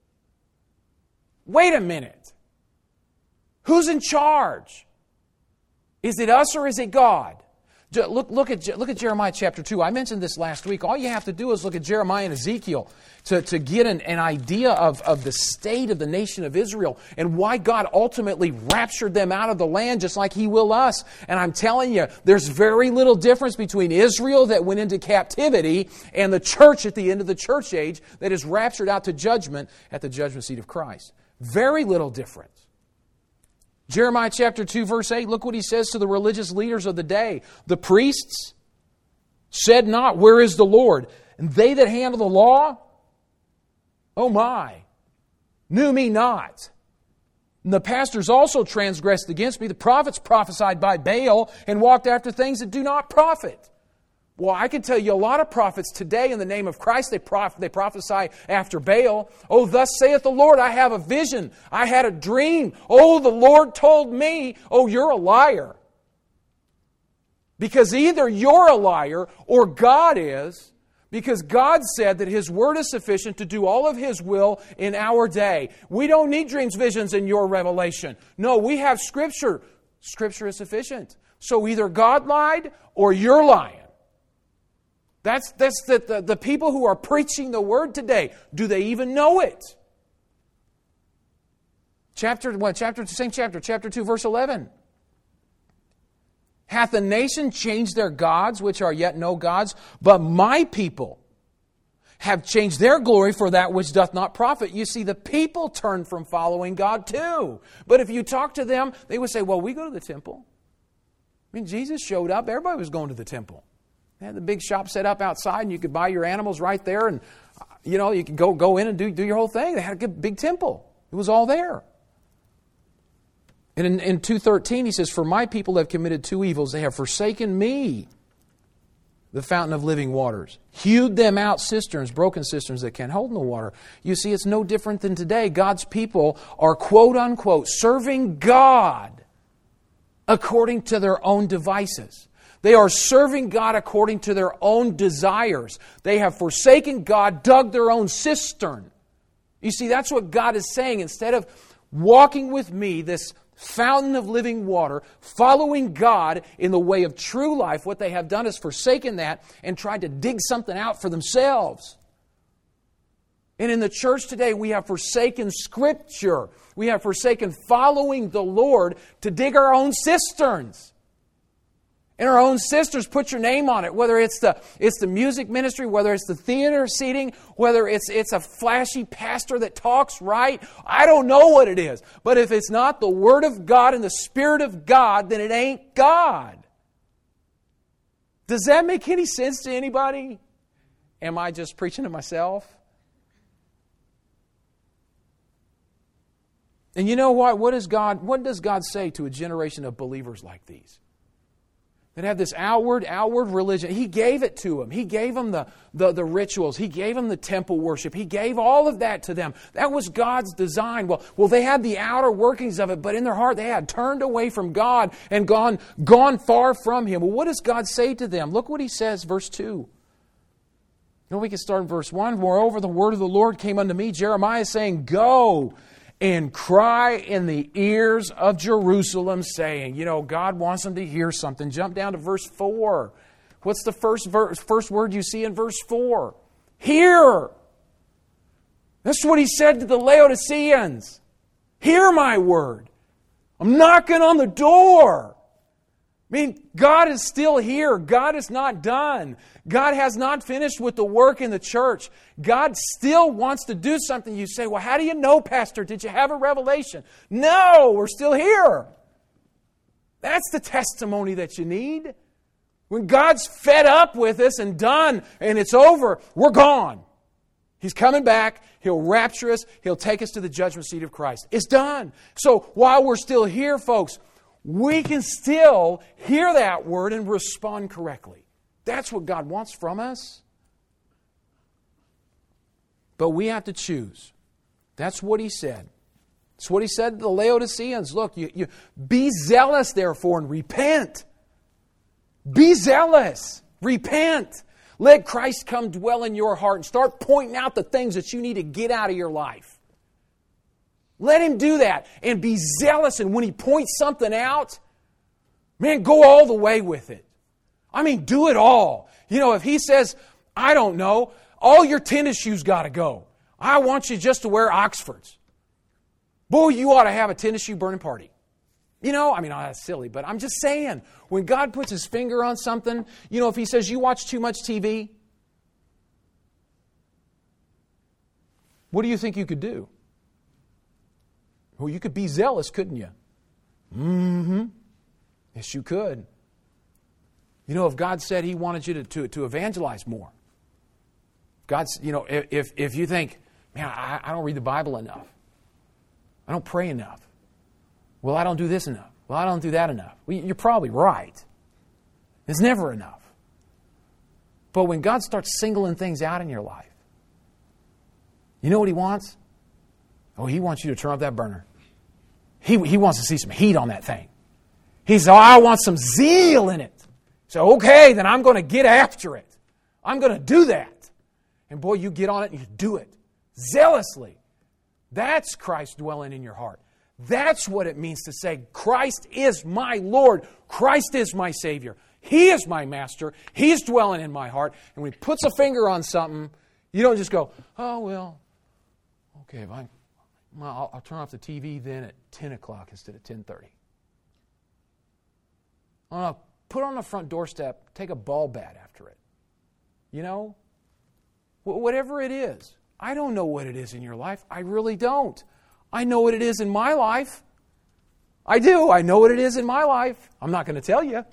Wait a minute. Who's in charge? Is it us or is it God? Look at Jeremiah chapter 2. I mentioned this last week. All you have to do is look at Jeremiah and Ezekiel to get an idea of the state of the nation of Israel and why God ultimately raptured them out of the land just like He will us. And I'm telling you, there's very little difference between Israel that went into captivity and the church at the end of the church age that is raptured out to judgment at the judgment seat of Christ. Very little difference. Jeremiah chapter 2 verse 8, look what he says to the religious leaders of the day. The priests said not, where is the Lord? And they that handle the law, oh my, knew me not. And the pastors also transgressed against me. The prophets prophesied by Baal and walked after things that do not profit. Well, I can tell you a lot of prophets today in the name of Christ, they prophesy after Baal. Oh, thus saith the Lord, I have a vision. I had a dream. Oh, the Lord told me. Oh, you're a liar. Because either you're a liar or God is. Because God said that His Word is sufficient to do all of His will in our day. We don't need dreams, visions, and your revelation. No, we have Scripture. Scripture is sufficient. So either God lied or you're lying. That's the people who are preaching the Word today. Do they even know it? Chapter 2, verse 11. Hath the nation changed their gods, which are yet no gods? But my people have changed their glory for that which doth not profit. You see, the people turn from following God too. But if you talk to them, they would say, well, we go to the temple. I mean, Jesus showed up. Everybody was going to the temple. They had the big shop set up outside, and you could buy your animals right there, and you could go in and do your whole thing. They had a big temple. It was all there. And in 2:13, he says, for my people have committed two evils. They have forsaken me, the fountain of living waters, hewed them out cisterns, broken cisterns that can't hold no water. You see, it's no different than today. God's people are, quote unquote, serving God according to their own devices. They are serving God according to their own desires. They have forsaken God, dug their own cistern. You see, that's what God is saying. Instead of walking with me, this fountain of living water, following God in the way of true life, what they have done is forsaken that and tried to dig something out for themselves. And in the church today, we have forsaken Scripture. We have forsaken following the Lord to dig our own cisterns. And our own sisters, put your name on it. Whether it's the music ministry, whether it's the theater seating, whether it's a flashy pastor that talks right. I don't know what it is. But if it's not the Word of God and the Spirit of God, then it ain't God. Does that make any sense to anybody? Am I just preaching to myself? And you know what? What does God say to a generation of believers like these? that have this outward religion. He gave it to them. He gave them the rituals. He gave them the temple worship. He gave all of that to them. That was God's design. Well, they had the outer workings of it, but in their heart they had turned away from God and gone far from Him. Well, what does God say to them? Look what He says, verse 2. We can start in verse 1. Moreover, the word of the Lord came unto me, Jeremiah, saying, Go and cry in the ears of Jerusalem, saying, God wants them to hear something. Jump down to verse 4. What's the first word you see in verse 4? Hear. That's what He said to the Laodiceans. Hear my word. I'm knocking on the door. God is still here. God is not done. God has not finished with the work in the church. God still wants to do something. You say, well, how do you know, Pastor? Did you have a revelation? No, we're still here. That's the testimony that you need. When God's fed up with us and done and it's over, we're gone. He's coming back. He'll rapture us. He'll take us to the judgment seat of Christ. It's done. So while we're still here, folks, we can still hear that word and respond correctly. That's what God wants from us. But we have to choose. That's what He said. That's what He said to the Laodiceans. Look, you be zealous, therefore, and repent. Be zealous. Repent. Let Christ come dwell in your heart and start pointing out the things that you need to get out of your life. Let Him do that and be zealous. And when He points something out, go all the way with it. Do it all. If He says, I don't know, all your tennis shoes got to go. I want you just to wear Oxfords. Boy, you ought to have a tennis shoe burning party. That's silly, but I'm just saying, when God puts His finger on something, if He says you watch too much TV, what do you think you could do? Well, you could be zealous, couldn't you? Mm-hmm. Yes, you could. If God said He wanted you to evangelize more. God's, if you think, man, I don't read the Bible enough. I don't pray enough. Well, I don't do this enough. Well, I don't do that enough. Well, you're probably right. It's never enough. But when God starts singling things out in your life, you know what He wants? Oh, He wants you to turn up that burner. He wants to see some heat on that thing. He says, I want some zeal in it. So, okay, then I'm going to get after it. I'm going to do that. And boy, you get on it and you do it. Zealously. That's Christ dwelling in your heart. That's what it means to say, Christ is my Lord. Christ is my Savior. He is my Master. He's dwelling in my heart. And when He puts a finger on something, you don't just go, oh, well, okay, I'll turn off the TV then at 10 o'clock instead of 10:30. I'll put it on the front doorstep, take a ball bat after it. Whatever it is. I don't know what it is in your life. I really don't. I know what it is in my life. I do. I know what it is in my life. I'm not going to tell you.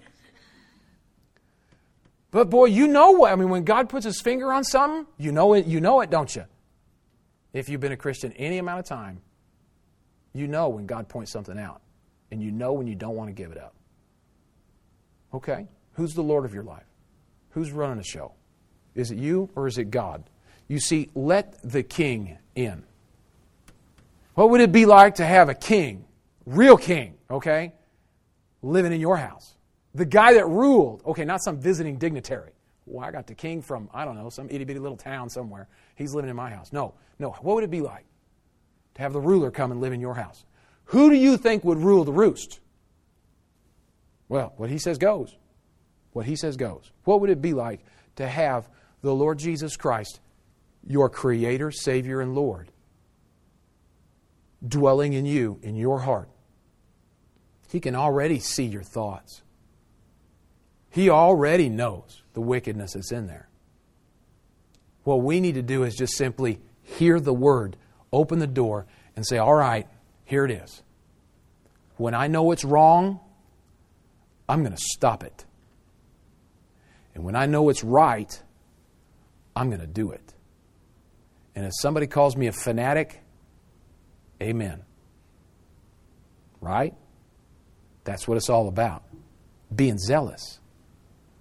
But boy, when God puts His finger on something, you know it, don't you? If you've been a Christian any amount of time, you know when God points something out. And you know when you don't want to give it up. Okay, who's the Lord of your life? Who's running the show? Is it you or is it God? You see, let the King in. What would it be like to have a king, real king, okay, living in your house? The guy that ruled, okay, not some visiting dignitary. Well, I got the king from, I don't know, some itty-bitty little town somewhere. He's living in my house. No. What would it be like to have the ruler come and live in your house? Who do you think would rule the roost? Well, what He says goes. What He says goes. What would it be like to have the Lord Jesus Christ, your Creator, Savior, and Lord, dwelling in you, in your heart? He can already see your thoughts. He already knows the wickedness that's in there. What we need to do is just simply hear the Word, open the door, and say, all right, here it is. When I know it's wrong, I'm going to stop it. And when I know it's right, I'm going to do it. And if somebody calls me a fanatic, amen. Right? That's what it's all about. Being zealous.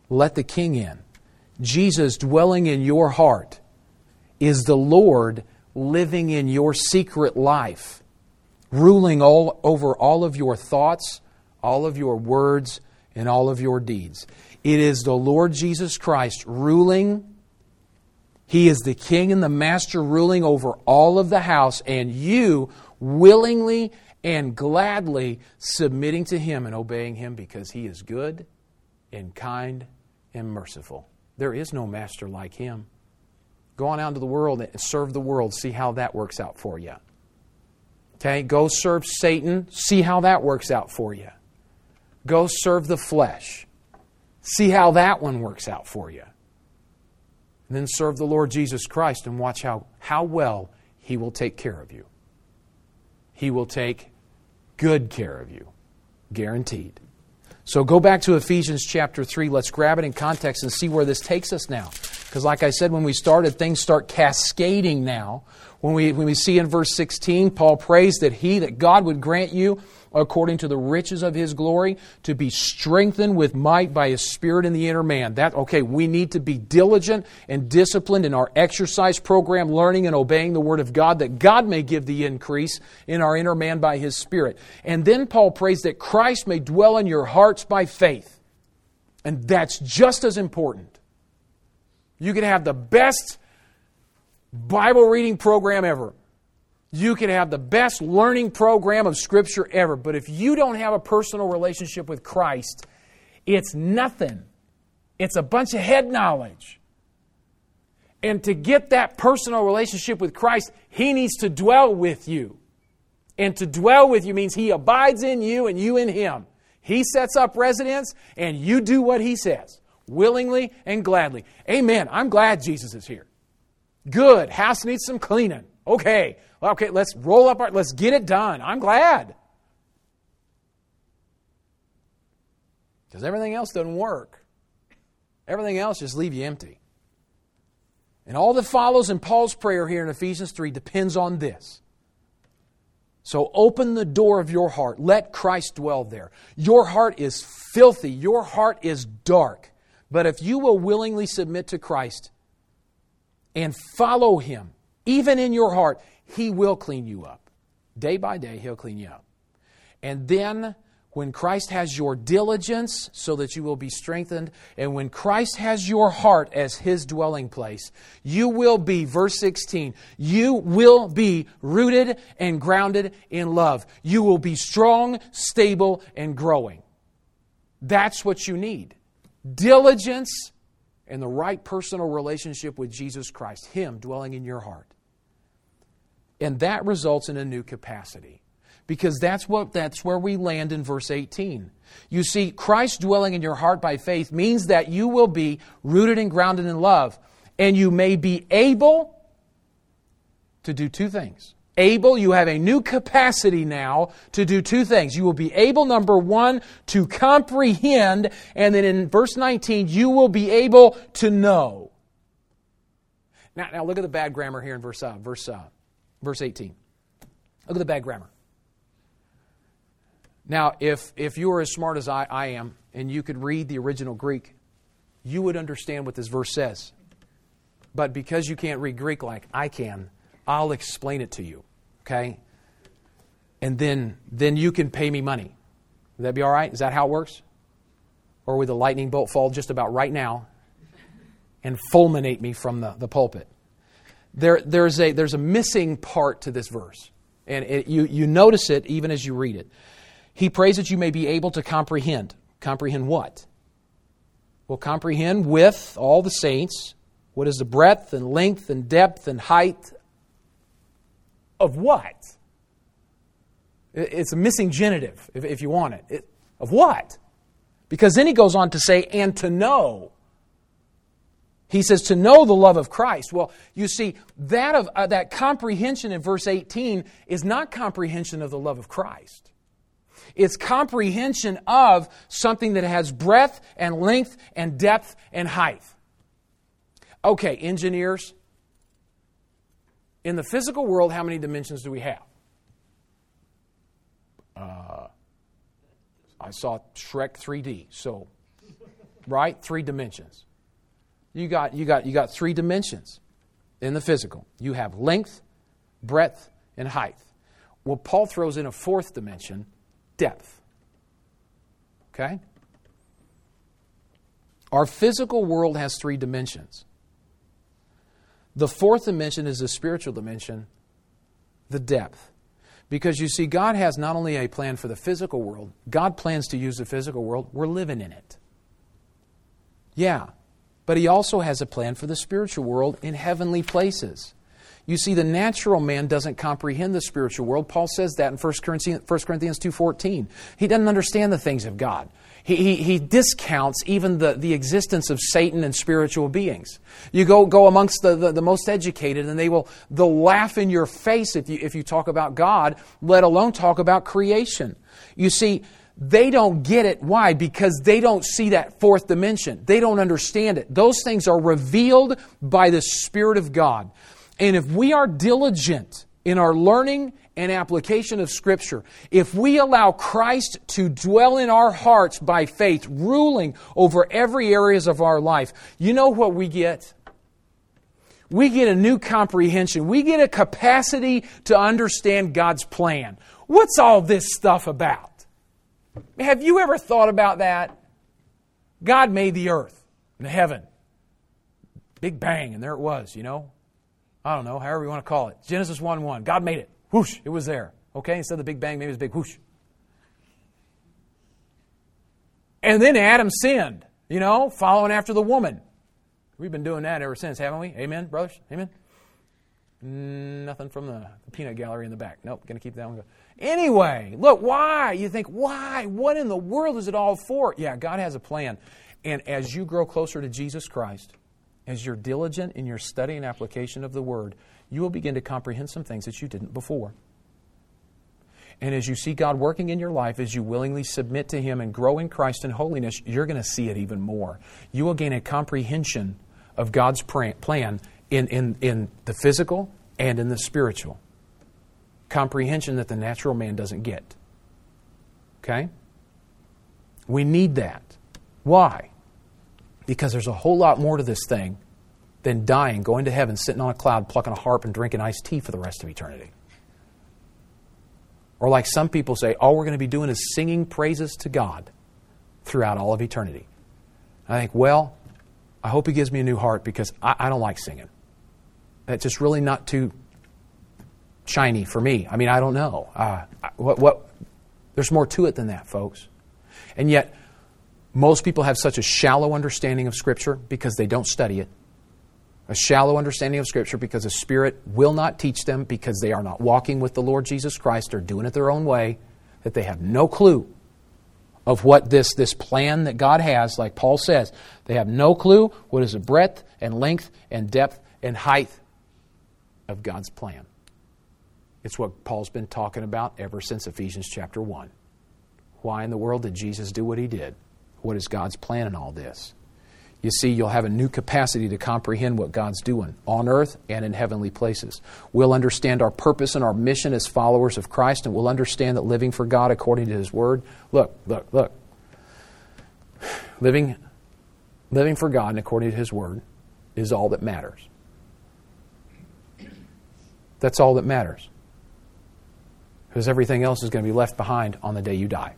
let the King in. Jesus dwelling in your heart is the Lord living in your secret life, ruling over all of your thoughts, all of your words, and all of your deeds. It is the Lord Jesus Christ ruling. He is the King and the Master ruling over all of the house, and you willingly and gladly submitting to Him and obeying Him because He is good and kind and merciful. There is no master like Him. Go on out into the world and serve the world. See how that works out for you. Okay, go serve Satan. See how that works out for you. Go serve the flesh. See how that one works out for you. And then serve the Lord Jesus Christ and watch how well He will take care of you. He will take good care of you. Guaranteed. So go back to Ephesians chapter 3. Let's grab it in context and see where this takes us now. Because like I said when we started, things start cascading now. When we see in verse 16, Paul prays that God would grant you, according to the riches of His glory, to be strengthened with might by His Spirit in the inner man. We need to be diligent and disciplined in our exercise program, learning and obeying the Word of God, that God may give the increase in our inner man by His Spirit. And then Paul prays that Christ may dwell in your hearts by faith. And that's just as important. You can have the best Bible reading program ever. You can have the best learning program of Scripture ever. But if you don't have a personal relationship with Christ, it's nothing. It's a bunch of head knowledge. And to get that personal relationship with Christ, He needs to dwell with you. And to dwell with you means He abides in you and you in Him. He sets up residence and you do what He says, willingly and gladly. Amen. I'm glad Jesus is here. Good. House needs some cleaning. Okay, let's roll up let's get it done. I'm glad. Because everything else doesn't work. Everything else just leave you empty. And all that follows in Paul's prayer here in Ephesians 3 depends on this. So open the door of your heart. Let Christ dwell there. Your heart is filthy. Your heart is dark. But if you will willingly submit to Christ and follow Him, even in your heart, He will clean you up. Day by day, He'll clean you up. And then, when Christ has your diligence so that you will be strengthened, and when Christ has your heart as His dwelling place, you will be, verse 16, you will be rooted and grounded in love. You will be strong, stable, and growing. That's what you need. Diligence and the right personal relationship with Jesus Christ, Him dwelling in your heart. And that results in a new capacity. Because that's where we land in verse 18. You see, Christ dwelling in your heart by faith means that you will be rooted and grounded in love. And you may be able to do two things. You have a new capacity now to do two things. You will be able, number one, to comprehend. And then in verse 19, you will be able to know. Now look at the bad grammar here in verse 18. Look at the bad grammar. Now, if you were as smart as I am, and you could read the original Greek, you would understand what this verse says. But because you can't read Greek like I can, I'll explain it to you. Okay? And then you can pay me money. Would that be all right? Is that how it works? Or would the lightning bolt fall just about right now and fulminate me from the pulpit? There's a missing part to this verse. And you notice it even as you read it. He prays that you may be able to comprehend. Comprehend what? Well, comprehend with all the saints what is the breadth and length and depth and height of what? It's a missing genitive, if you want it. Of what? Because then he goes on to say, and to know. He says, to know the love of Christ. Well, you see, that comprehension in verse 18 is not comprehension of the love of Christ. It's comprehension of something that has breadth and length and depth and height. Okay, engineers, in the physical world, how many dimensions do we have? I saw Shrek 3D, so right? 3 dimensions. You got 3 dimensions in the physical. You have length, breadth, and height. Well, Paul throws in a 4th dimension, depth. Okay? Our physical world has 3 dimensions. The 4th dimension is the spiritual dimension, the depth. Because you see, God has not only a plan for the physical world, God plans to use the physical world. We're living in it. Yeah. But He also has a plan for the spiritual world in heavenly places. You see, the natural man doesn't comprehend the spiritual world. Paul says that in 1 Corinthians 2:14. He doesn't understand the things of God. He discounts even the existence of Satan and spiritual beings. You go amongst the most educated, and they'll laugh in your face if you talk about God, let alone talk about creation. You see, they don't get it. Why? Because they don't see that 4th dimension. They don't understand it. Those things are revealed by the Spirit of God. And if we are diligent in our learning and application of Scripture, if we allow Christ to dwell in our hearts by faith, ruling over every areas of our life, you know what we get? We get a new comprehension. We get a capacity to understand God's plan. What's all this stuff about? Have you ever thought about that? God made the earth and the heaven. Big bang, and there it was, you know. I don't know, however you want to call it. Genesis 1:1. God made it. Whoosh, it was there. Okay, instead of the big bang, maybe it was a big whoosh. And then Adam sinned, you know, following after the woman. We've been doing that ever since, haven't we? Amen, brothers? Amen? Nothing from the peanut gallery in the back. Nope, going to keep that one going. Anyway, look, why? You think, why? What in the world is it all for? Yeah, God has a plan. And as you grow closer to Jesus Christ, as you're diligent in your study and application of the Word, you will begin to comprehend some things that you didn't before. And as you see God working in your life, as you willingly submit to Him and grow in Christ in holiness, you're going to see it even more. You will gain a comprehension of God's plan in the physical and in the spiritual. Comprehension that the natural man doesn't get. Okay? We need that. Why? Because there's a whole lot more to this thing than dying, going to heaven, sitting on a cloud, plucking a harp, and drinking iced tea for the rest of eternity. Or like some people say, all we're going to be doing is singing praises to God throughout all of eternity. I think, well, I hope He gives me a new heart because I don't like singing. That's just really not too shiny for me. I mean, I don't know. There's more to it than that, folks. And yet, most people have such a shallow understanding of Scripture because they don't study it. A shallow understanding of Scripture because the Spirit will not teach them because they are not walking with the Lord Jesus Christ or doing it their own way, that they have no clue of what this plan that God has, like Paul says. They have no clue what is the breadth and length and depth and height of God's plan. It's what Paul's been talking about ever since Ephesians chapter 1. Why in the world did Jesus do what He did? What is God's plan in all this? You see, you'll have a new capacity to comprehend what God's doing on earth and in heavenly places. We'll understand our purpose and our mission as followers of Christ, and we'll understand that living for God according to His Word. Look. Living for God and according to His Word is all that matters. That's all that matters. Because everything else is going to be left behind on the day you die.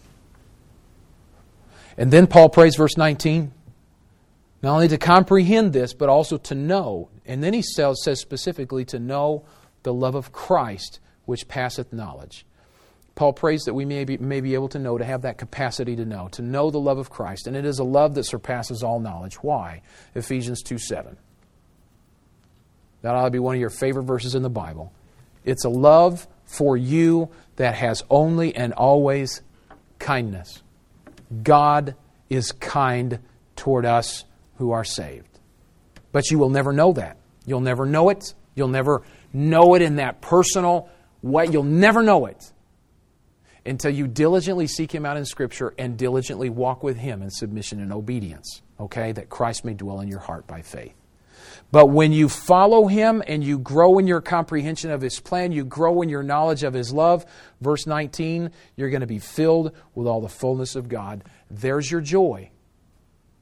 And then Paul prays, verse 19, not only to comprehend this, but also to know. And then he says specifically to know the love of Christ, which passeth knowledge. Paul prays that we may be able to know, to have that capacity to know the love of Christ. And it is a love that surpasses all knowledge. Why? Ephesians 2:7. That ought to be one of your favorite verses in the Bible. It's a love for you that has only and always kindness. God is kind toward us who are saved. But you will never know that. You'll never know it. You'll never know it in that personal way. You'll never know it until you diligently seek Him out in Scripture and diligently walk with Him in submission and obedience. Okay? That Christ may dwell in your heart by faith. But when you follow Him and you grow in your comprehension of His plan, you grow in your knowledge of His love, verse 19, you're going to be filled with all the fullness of God. There's your joy.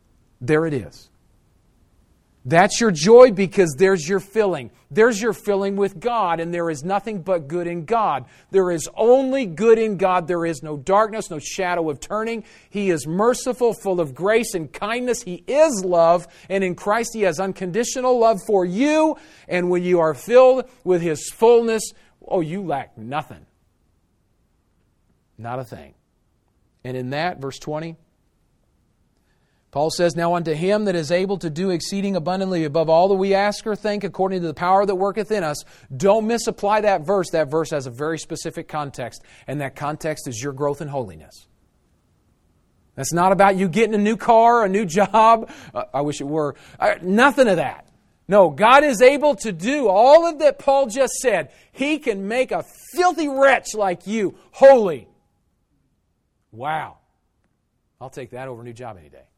There it is. That's your joy because there's your filling. There's your filling with God, and there is nothing but good in God. There is only good in God. There is no darkness, no shadow of turning. He is merciful, full of grace and kindness. He is love, and in Christ He has unconditional love for you. And when you are filled with His fullness, you lack nothing. Not a thing. And in that, verse 20, Paul says, now unto Him that is able to do exceeding abundantly above all that we ask or think according to the power that worketh in us. Don't misapply that verse. That verse has a very specific context, and that context is your growth in holiness. That's not about you getting a new car, a new job. I wish it were. Nothing of that. No, God is able to do all of that Paul just said. He can make a filthy wretch like you holy. Wow. I'll take that over a new job any day.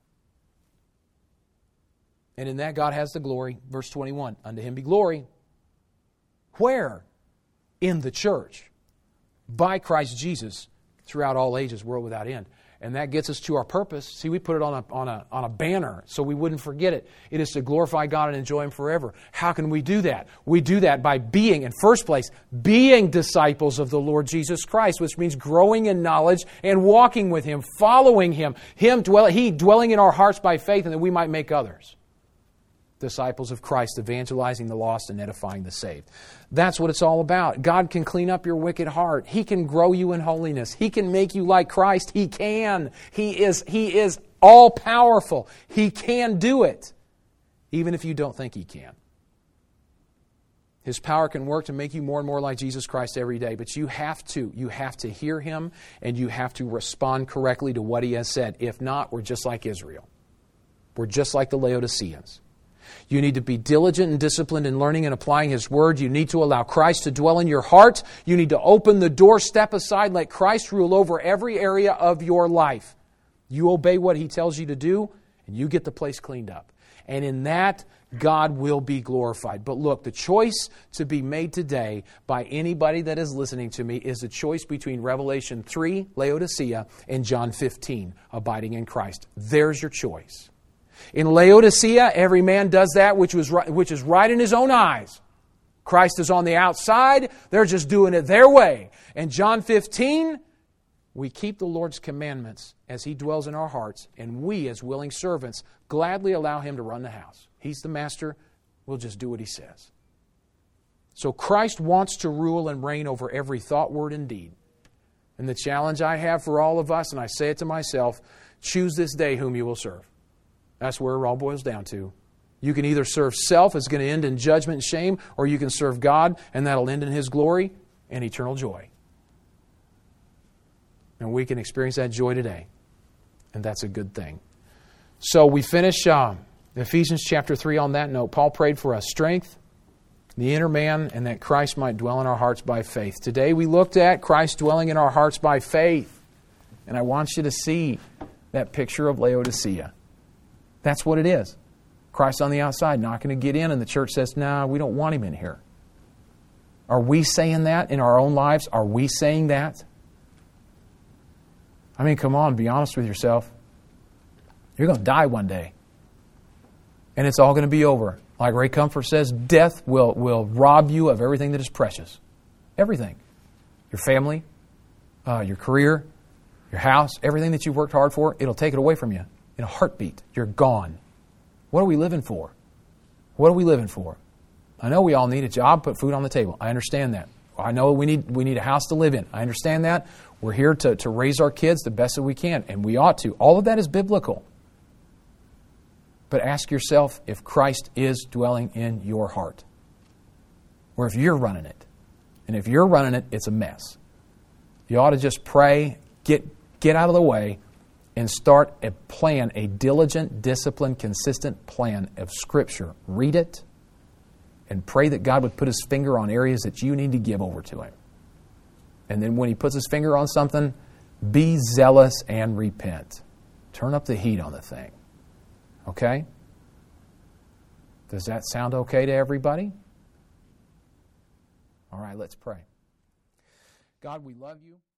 And in that God has the glory. Verse 21, unto Him be glory. Where? In the church. By Christ Jesus throughout all ages, world without end. And that gets us to our purpose. See, we put it on a banner so we wouldn't forget it. It is to glorify God and enjoy Him forever. How can we do that? We do that by being, in first place, being disciples of the Lord Jesus Christ, which means growing in knowledge and walking with Him, following Him, He dwelling in our hearts by faith, and that we might make others disciples of Christ, evangelizing the lost and edifying the saved. That's what it's all about. God can clean up your wicked heart. He can grow you in holiness. He can make you like Christ. He can. He is all powerful. He can do it, even if you don't think He can. His power can work to make you more and more like Jesus Christ every day, but you have to hear Him, and you have to respond correctly to what He has said. If not, we're just like Israel. We're just like the Laodiceans. You need to be diligent and disciplined in learning and applying His Word. You need to allow Christ to dwell in your heart. You need to open the door, step aside, let Christ rule over every area of your life. You obey what He tells you to do, and you get the place cleaned up. And in that, God will be glorified. But look, the choice to be made today by anybody that is listening to me is a choice between Revelation 3, Laodicea, and John 15, abiding in Christ. There's your choice. In Laodicea, every man does that which is right in his own eyes. Christ is on the outside. They're just doing it their way. And John 15, we keep the Lord's commandments as He dwells in our hearts, and we, as willing servants, gladly allow Him to run the house. He's the master. We'll just do what He says. So Christ wants to rule and reign over every thought, word, and deed. And the challenge I have for all of us, and I say it to myself, choose this day whom you will serve. That's where it all boils down to. You can either serve self, it's going to end in judgment and shame, or you can serve God, and that'll end in His glory and eternal joy. And we can experience that joy today. And that's a good thing. So we finish Ephesians chapter 3 on that note. Paul prayed for us strength, the inner man, and that Christ might dwell in our hearts by faith. Today we looked at Christ dwelling in our hearts by faith. And I want you to see that picture of Laodicea. That's what it is. Christ on the outside, not going to get in, and the church says, "No, we don't want Him in here." Are we saying that in our own lives? Are we saying that? I mean, come on, be honest with yourself. You're going to die one day. And it's all going to be over. Like Ray Comfort says, death will rob you of everything that is precious. Everything. Your family, your career, your house, everything that you've worked hard for, it'll take it away from you. In a heartbeat, you're gone. What are we living for? What are we living for? I know we all need a job, put food on the table. I understand that. I know we need a house to live in. I understand that. We're here to raise our kids the best that we can, and we ought to. All of that is biblical. But ask yourself if Christ is dwelling in your heart, or if you're running it. And if you're running it, it's a mess. You ought to just pray, get out of the way, and start a plan, a diligent, disciplined, consistent plan of Scripture. Read it and pray that God would put His finger on areas that you need to give over to Him. And then when He puts His finger on something, be zealous and repent. Turn up the heat on the thing. Okay? Does that sound okay to everybody? All right, let's pray. God, we love You.